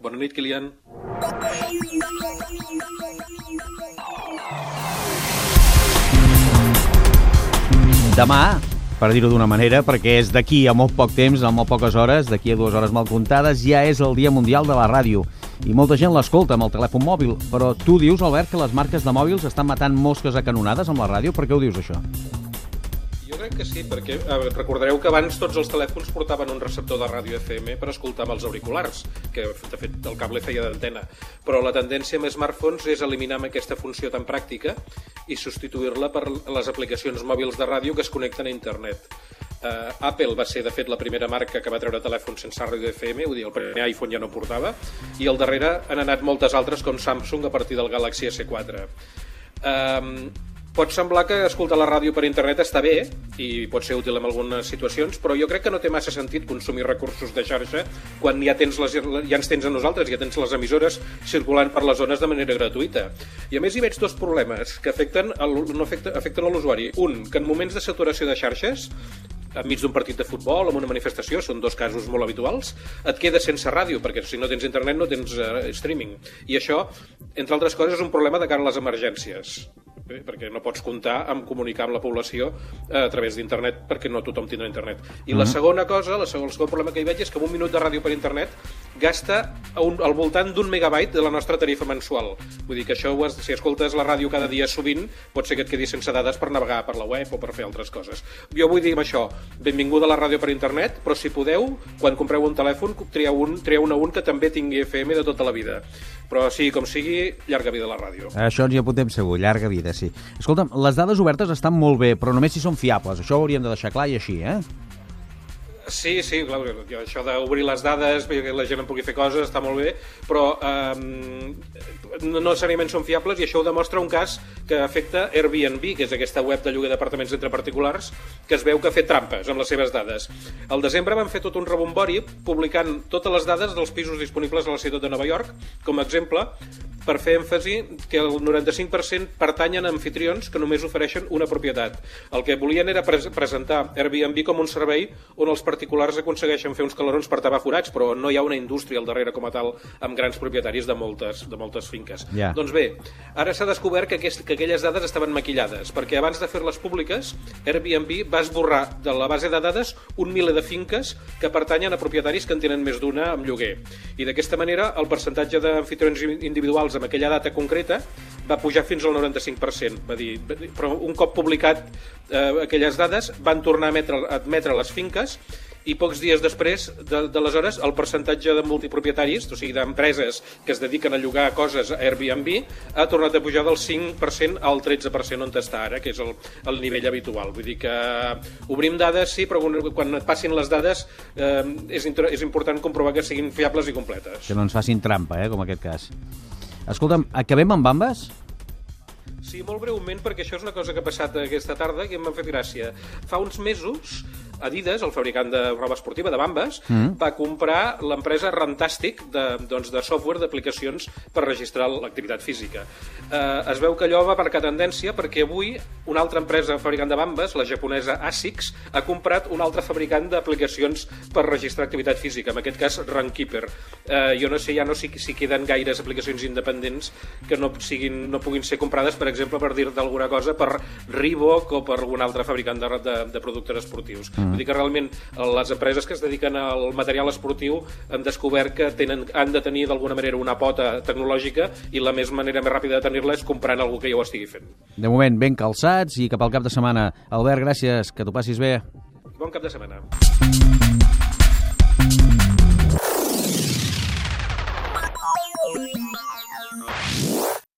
Bona nit, Kilian. Demà, per dir-ho d'una manera, perquè és d'aquí a molt poc temps, a molt poques hores, d'aquí a 2 hores mal comptades, ja és el Dia Mundial de la Ràdio. I molta gent l'escolta amb el telèfon mòbil. Però tu dius, Albert, que les marques de mòbils estan matant mosques a canonades amb la ràdio? Per què ho dius, això? Jo crec que sí, perquè recordareu que abans tots els telèfons portaven un receptor de ràdio FM per escoltar amb els auriculars, que de fet el cable feia d'antena. Però la tendència amb smartphones és eliminar aquesta funció tan pràctica i substituir-la per les aplicacions mòbils de ràdio que es connecten a internet. Apple va ser, de fet, la primera marca que va treure telèfons sense ràdio FM, vull dir, el primer iPhone ja no portava, i al darrere han anat moltes altres, com Samsung, a partir del Galaxy S4. Pot semblar que escoltar la ràdio per internet està bé i pot ser útil en algunes situacions, però jo crec que no té massa sentit consumir recursos de xarxa quan ja ens tens a nosaltres, ja tens les emissores circulant per les zones de manera gratuïta. I a més hi veig dos problemes que afecten l'usuari. Un, que en moments de saturació de xarxes, enmig d'un partit de futbol, en una manifestació, són dos casos molt habituals, et quedes sense ràdio, perquè si no tens internet no tens streaming. I això, entre altres coses, és un problema de cara a les emergències, perquè no pots comptar amb comunicar amb la població a través d'internet, perquè no tothom tindrà internet. I la segona cosa, el segon problema que hi veig és que un minut de ràdio per internet gasta al voltant d'1 megabyte de la nostra tarifa mensual. Vull dir que això, si escoltes la ràdio cada dia sovint, pot ser que et quedis sense dades per navegar per la web o per fer altres coses. Jo vull dir amb això, benvinguda a la ràdio per internet, però si podeu, quan compreu un telèfon, trieu un que també tingui FM de tota la vida. Però sigui com sigui, llarga vida a la ràdio. Això ens hi apuntem segur, llarga vida, sí. Escolta'm, les dades obertes estan molt bé, però només si són fiables. Això ho hauríem de deixar clar i així, eh? Sí, clar, això d'obrir les dades perquè la gent en pugui fer coses està molt bé, però no necessàriament són fiables, i això ho demostra un cas que afecta Airbnb, que és aquesta web de lloguer d'apartaments entre particulars, que es veu que ha fet trampes amb les seves dades. Al desembre van fer tot un rebombori publicant totes les dades dels pisos disponibles a la ciutat de Nova York, com a exemple, per fer èmfasi que el 95% pertanyen a anfitrions que només ofereixen una propietat. El que volien era presentar Airbnb com un servei on els particulars aconsegueixen fer uns calerons per tapar forats, però no hi ha una indústria al darrere com a tal amb grans propietaris de moltes finques. Yeah. Doncs bé, ara s'ha descobert que aquelles dades estaven maquillades, perquè abans de fer-les públiques, Airbnb va esborrar de la base de dades 1 miler de finques que pertanyen a propietaris que en tenen més d'una amb lloguer. I d'aquesta manera el percentatge d'anfitrions individuals amb aquella data concreta va pujar fins al 95%. Però un cop publicat aquelles dades van tornar a admetre les finques, i pocs dies després d'aleshores el percentatge de multipropietaris, o sigui d'empreses que es dediquen a llogar coses a Airbnb, ha tornat a pujar del 5% al 13% on està ara, que és el nivell habitual. Vull dir que obrim dades, sí, però quan et passin les dades és important comprovar que siguin fiables i completes. Que no ens facin trampa, com aquest cas. Escolta'm, acabem amb Bambes? Sí, molt breument, perquè això és una cosa que ha passat aquesta tarda que m'ha fet gràcia. Fa uns mesos, Adidas, el fabricant de roba esportiva, de Bambes, va comprar l'empresa Runtastic de software d'aplicacions per registrar l'activitat física. Es veu que allò va marcar tendència perquè avui una altra empresa fabricant de Bambes, la japonesa ASICS, ha comprat un altre fabricant d'aplicacions per registrar activitat física, en aquest cas Runkeeper. Jo no sé si queden gaires aplicacions independents que no puguin ser comprades, per exemple, per dir-te alguna cosa, per Reebok o per algun altre fabricant de productes esportius. Vull dir que realment les empreses que es dediquen al material esportiu han descobert que han de tenir d'alguna manera una pota tecnològica, i la manera més ràpida de tenir-la és comprant algú que ja ho estigui fent. De moment, ben calçats i cap al cap de setmana. Albert, gràcies, que t'ho passis bé. Bon cap de setmana.